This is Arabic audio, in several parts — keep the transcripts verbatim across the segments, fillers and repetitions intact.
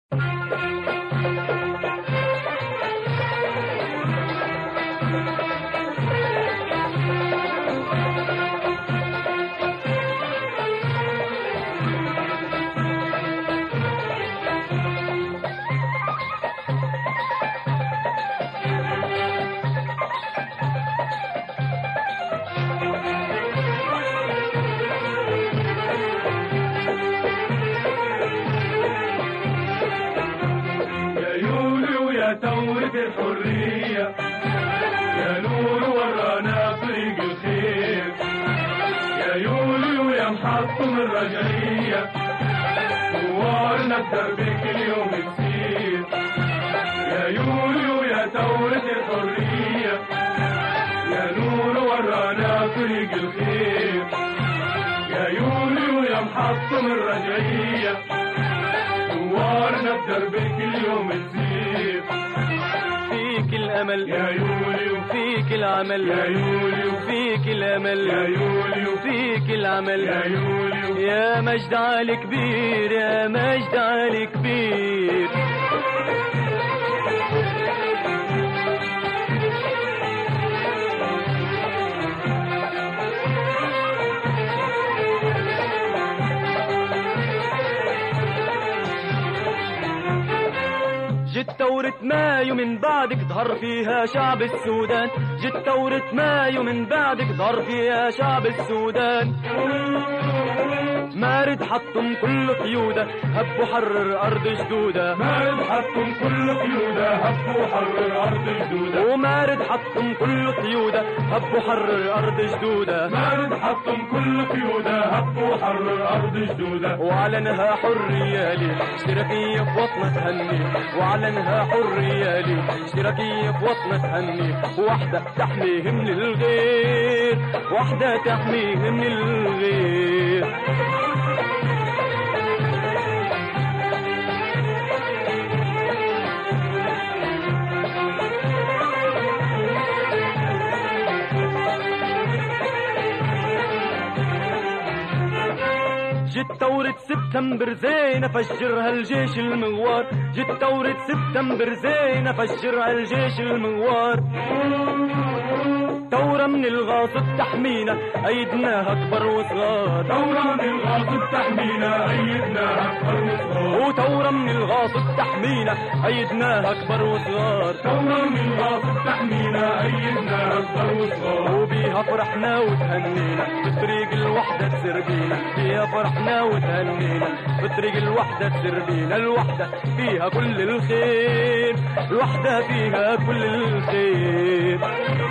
ثورة الحرية يا نور ورانا طريق الخير، يا يوليو يا محطم الرجعية نورنا بدربك اليوم كتير، يا يوليو يا ثورة الحرية يا نور ورانا طريق الخير، يا يوليو يا محطم الرجعية نورنا بدربك اليوم كتير. فيك الأمل يا يوليو، فيك العمل يا يوليو، فيك الأمل يا يوليو، فيك العمل يا يوليو، يا مجد علي كبير، يا مجد علي كبير. جت ثورة مايو من بعدك ظهر فيها شعب السودان، جت ثورة مايو من بعدك ظهر فيها شعب السودان. مارد حطم كل قيوده هب وحرر أرض جدوده، مارد حطم كل قيوده هب وحرر أرض جدوده، ومارد حطم كل قيوده هب وحرر أرض جدوده، مارد حطم كل قيوده هب وحرر أرض جدوده. وأعلنها حرية لي اشتراكية في وطنة تهني، وأعلنها حرية لي اشتراكية في وطنة تهني، وحدة تحميه من الغير، وحدة تحميه من الغير. جت ثورة سبتمبر زينة فجرها الجيش المغوار، جت ثورة سبتمبر زينة فجرها الجيش المغوار. ثورة من الغاصب تحمينا أيدناها كبر وصغار، ثورة من الغاصب تحمينا أيدناها كبر وصغار، وثورة من الغاصب تحمينا أيدناها كبر وصغار، ثورة من الغاصب تحمينا أيدناها كبر وصغار. وبيها فرحنا وتهنينا بطريق الوحدة تسر بينا، بيها فرحنا وتهنينا بطريق الوحدة تسر بينا. الوحدة فيها كل الخير، الوحدة فيها كل الخير.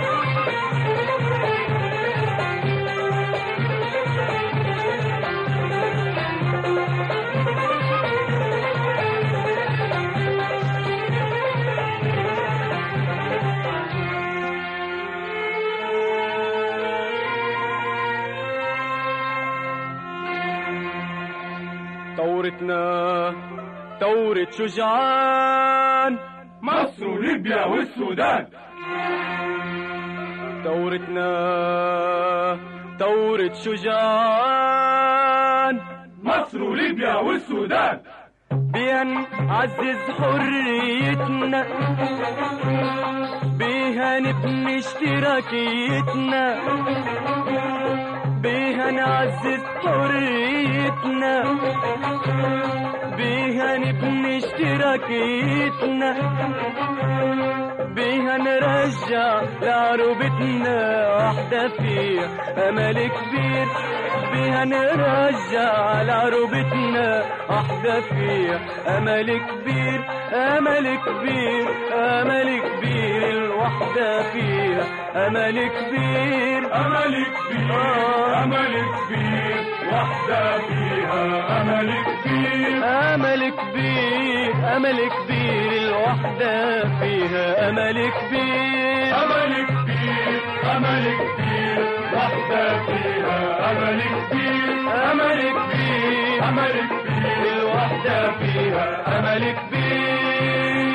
ثورتنا ثورة شجعان، مصر وليبيا والسودان. ثورتنا ثورة شجعان، مصر وليبيا والسودان. بيها نعزز حريتنا، بيها نبني اشتراكيتنا، بيها نعزز حريتنا، بيها نبني اشتراكيتنا، بيها نرجع لعروبتنا وحدة فيها أمل كبير، بيها نرجع لعروبتنا وحدة فيها أمل كبير، أمل كبير، أمل كبير. الوحدة فيها أمل كبير، أمل كبير، أمل كبير. وحدة فيها أمل كبير، أمل كبير، أمل كبير. الوحدة فيها أمل كبير، أمل كبير، أمل كبير. وحدة فيها أمل كبير، أمل كبير، أمل كبير. الوحدة فيها أمل كبير.